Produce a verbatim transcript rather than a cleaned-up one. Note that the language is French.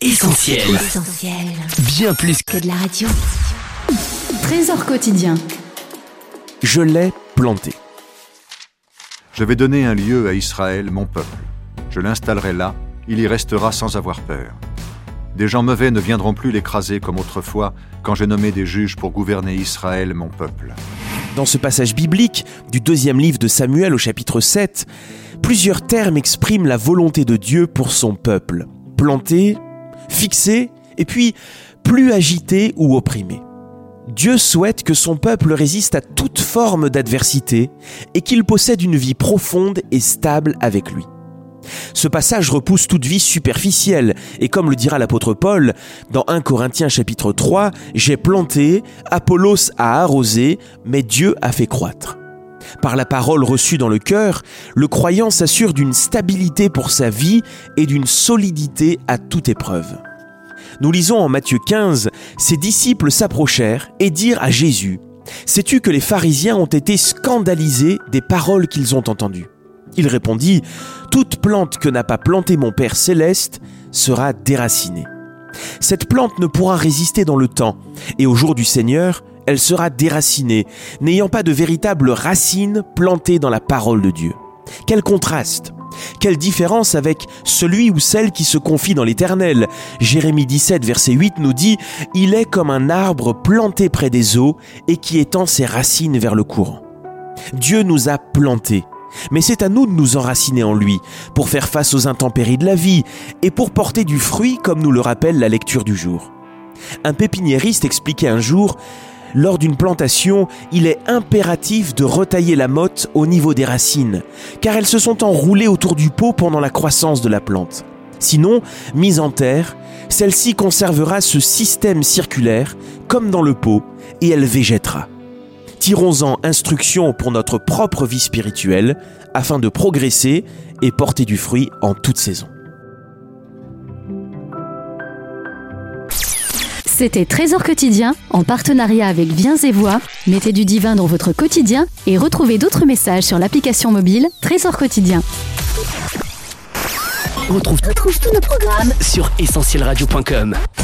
Essentiel. Essentiel. Bien plus que de la radio. Trésor quotidien. Je l'ai planté. Je vais donner un lieu à Israël, mon peuple. Je l'installerai là, il y restera sans avoir peur. Des gens mauvais ne viendront plus l'écraser comme autrefois, quand j'ai nommé des juges pour gouverner Israël, mon peuple. Dans ce passage biblique du deuxième livre de Samuel au chapitre sept, plusieurs termes expriment la volonté de Dieu pour son peuple. Planté, fixé, et puis plus agité ou opprimé. Dieu souhaite que son peuple résiste à toute forme d'adversité et qu'il possède une vie profonde et stable avec lui. Ce passage repousse toute vie superficielle et comme le dira l'apôtre Paul dans premier Corinthiens chapitre trois, « J'ai planté, Apollos a arrosé, mais Dieu a fait croître ». Par la parole reçue dans le cœur, le croyant s'assure d'une stabilité pour sa vie et d'une solidité à toute épreuve. Nous lisons en Matthieu quinze, ses disciples s'approchèrent et dirent à Jésus, « Sais-tu que les pharisiens ont été scandalisés des paroles qu'ils ont entendues ?» Il répondit, « Toute plante que n'a pas plantée mon Père céleste sera déracinée. Cette plante ne pourra résister dans le temps, et au jour du Seigneur, elle sera déracinée, n'ayant pas de véritable racine plantée dans la parole de Dieu. » Quel contraste! Quelle différence avec celui ou celle qui se confie dans l'Éternel. Jérémie dix-sept, verset huit nous dit « Il est comme un arbre planté près des eaux et qui étend ses racines vers le courant. » Dieu nous a plantés, mais c'est à nous de nous enraciner en lui pour faire face aux intempéries de la vie et pour porter du fruit comme nous le rappelle la lecture du jour. Un pépiniériste expliquait un jour « Lors d'une plantation, il est impératif de retailler la motte au niveau des racines, car elles se sont enroulées autour du pot pendant la croissance de la plante. Sinon, mise en terre, celle-ci conservera ce système circulaire, comme dans le pot, et elle végétera. Tirons-en instruction pour notre propre vie spirituelle, afin de progresser et porter du fruit en toute saison. C'était Trésor quotidien, en partenariat avec Viens et Voix. Mettez du divin dans votre quotidien et retrouvez d'autres messages sur l'application mobile Trésor quotidien. On retrouve, retrouve tous nos programmes sur essentiel radio point com.